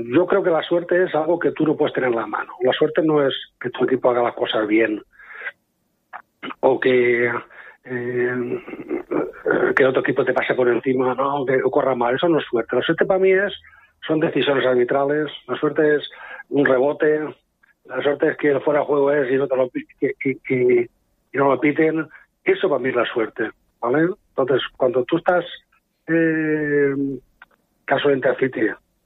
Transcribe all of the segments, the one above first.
Yo creo que la suerte es algo que tú no puedes tener en la mano. La suerte no es que tu equipo haga las cosas bien o que otro equipo te pase por encima, no, que corra mal. Eso no es suerte. La suerte para mí son decisiones arbitrales. La suerte es un rebote. La suerte es que el fuera de juego es y no te lo y no lo piten. Eso para mí es la suerte, ¿vale? Entonces, cuando tú estás caso de Intercity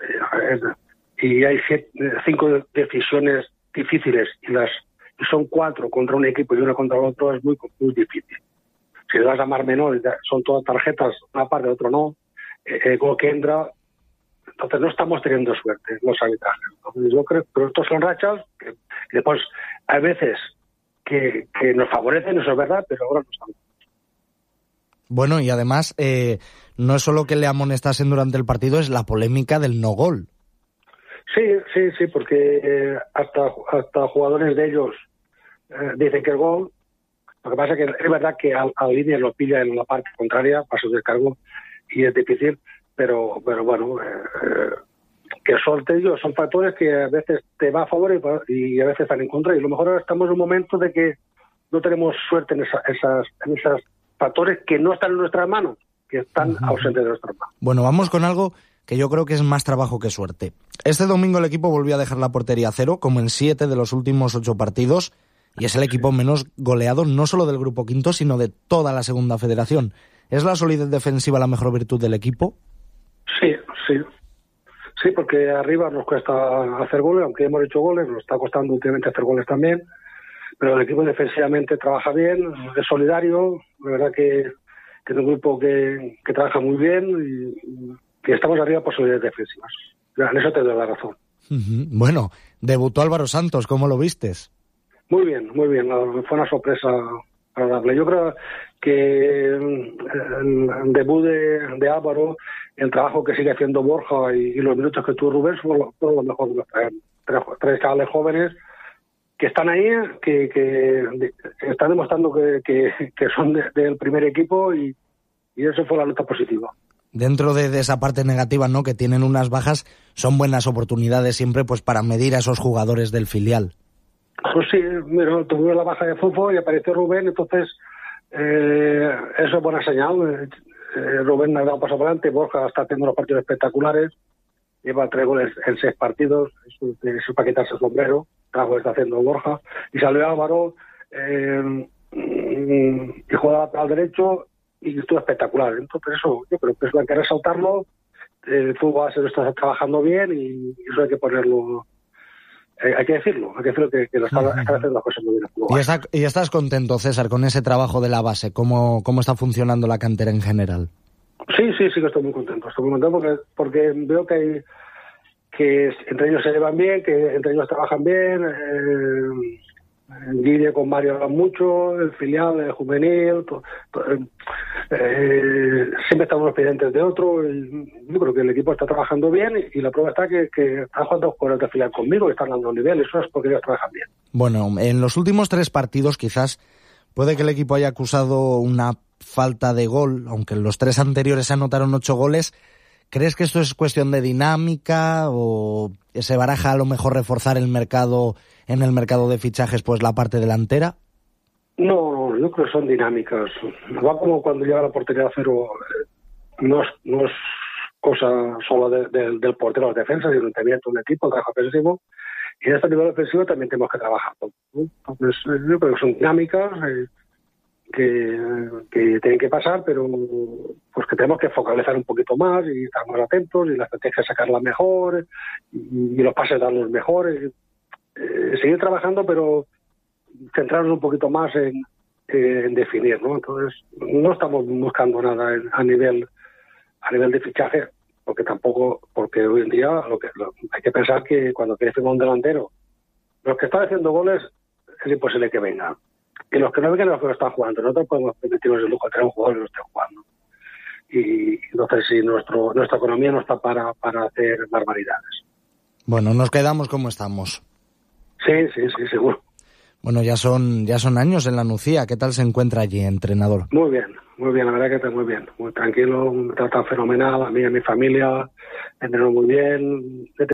y hay 5 decisiones difíciles y son 4 contra un equipo y 1 contra el otro, es muy difícil. Si le das a Mar Menor, son todas tarjetas, una parte, otro no, el gol que entra, entonces no estamos teniendo suerte los arbitrajes. Entonces yo creo que estos son rachas que después hay veces que nos favorecen, eso es verdad, pero ahora no estamos. Bueno, y además no es solo que le amonestasen durante el partido, es la polémica del no gol. Sí, porque hasta jugadores de ellos dicen que el gol. Lo que pasa es que es verdad que al línea lo pilla en la parte contraria, paso de descargo, y es difícil, pero bueno, que son factores que a veces te va a favor y a veces están en contra, y a lo mejor ahora estamos en un momento de que no tenemos suerte en esos factores que no están en nuestras manos, que están ausentes de nuestras manos. Bueno, vamos con algo que yo creo que es más trabajo que suerte. Este domingo el equipo volvió a dejar la portería a cero, como en 7 de los últimos 8 partidos, y es el equipo menos goleado no solo del Grupo Quinto, sino de toda la Segunda Federación. ¿Es la solidez defensiva la mejor virtud del equipo? Sí, porque arriba nos cuesta hacer goles, aunque hemos hecho goles, nos está costando últimamente hacer goles también, pero el equipo defensivamente trabaja bien, es solidario, la verdad que es un grupo que trabaja muy bien y que estamos arriba por solidez defensivas. En eso te doy la razón. Bueno, debutó Álvaro Santos, ¿cómo lo vistes? Muy bien, fue una sorpresa agradable. Yo creo que el debut de Álvaro, el trabajo que sigue haciendo Borja y los minutos que tuvo Rubén fueron lo mejor de los 3 chavales jóvenes que están ahí, que están demostrando que son del primer equipo y eso fue la nota positiva. Dentro de esa parte negativa, ¿no?, que tienen unas bajas, son buenas oportunidades siempre pues para medir a esos jugadores del filial. Pues sí, mira, tuvimos la baja de fútbol y apareció Rubén, entonces eso es buena señal. Rubén ha dado paso adelante, Borja está haciendo unos partidos espectaculares, lleva 3 goles en 6 partidos, eso es para quitarse el sombrero, el trabajo que está haciendo Borja, y salió Álvaro y juega al derecho y estuvo espectacular. Entonces eso, yo creo que eso hay que resaltarlo, el fútbol se lo está trabajando bien y eso hay que ponerlo. Hay que decirlo que lo están haciendo las cosas muy bien. ¿Y estás contento, César, con ese trabajo de la base? ¿Cómo está funcionando la cantera en general? Sí que estoy muy contento. Porque veo que entre ellos se llevan bien, que entre ellos trabajan bien. Guille con Mario hablan mucho, el filial, el juvenil, siempre estamos pendientes de otro. Yo creo que el equipo está trabajando bien y la prueba está que están jugando con el filial conmigo y están dando nivel. Eso es porque ellos trabajan bien. Bueno, en los últimos 3 partidos quizás puede que el equipo haya acusado una falta de gol, aunque en los 3 anteriores se anotaron 8 goles. ¿Crees que esto es cuestión de dinámica o se baraja a lo mejor reforzar el mercado en el mercado de fichajes, pues la parte delantera? No, yo creo que son dinámicas. Va como cuando llega la portería a cero, no es cosa solo del portero de la defensa, sino también todo el equipo, el trabajo ofensivo. Y en este nivel ofensivo también tenemos que trabajar. Entonces, yo creo que son dinámicas que tienen que pasar, pero pues que tenemos que focalizar un poquito más y estar más atentos y la estrategia sacarla mejor y los pases darlos mejor. Seguir trabajando, pero centrarnos un poquito más en definir, ¿no? Entonces, no estamos buscando nada a nivel de fichaje, porque hoy en día hay que pensar que cuando quieres firmar un delantero, los que están haciendo goles es imposible que vengan. Y los que no vengan, los que no están jugando. Nosotros podemos permitirnos el lujo de tener un jugador que no esté jugando. Y entonces, sí, nuestra economía no está para hacer barbaridades. Bueno, nos quedamos como estamos. Sí, seguro. Bueno, ya son años en la Nucía. ¿Qué tal se encuentra allí, entrenador? Muy bien, la verdad que está muy bien. Muy tranquilo, me tratan fenomenal, a mí y a mi familia, entreno muy bien.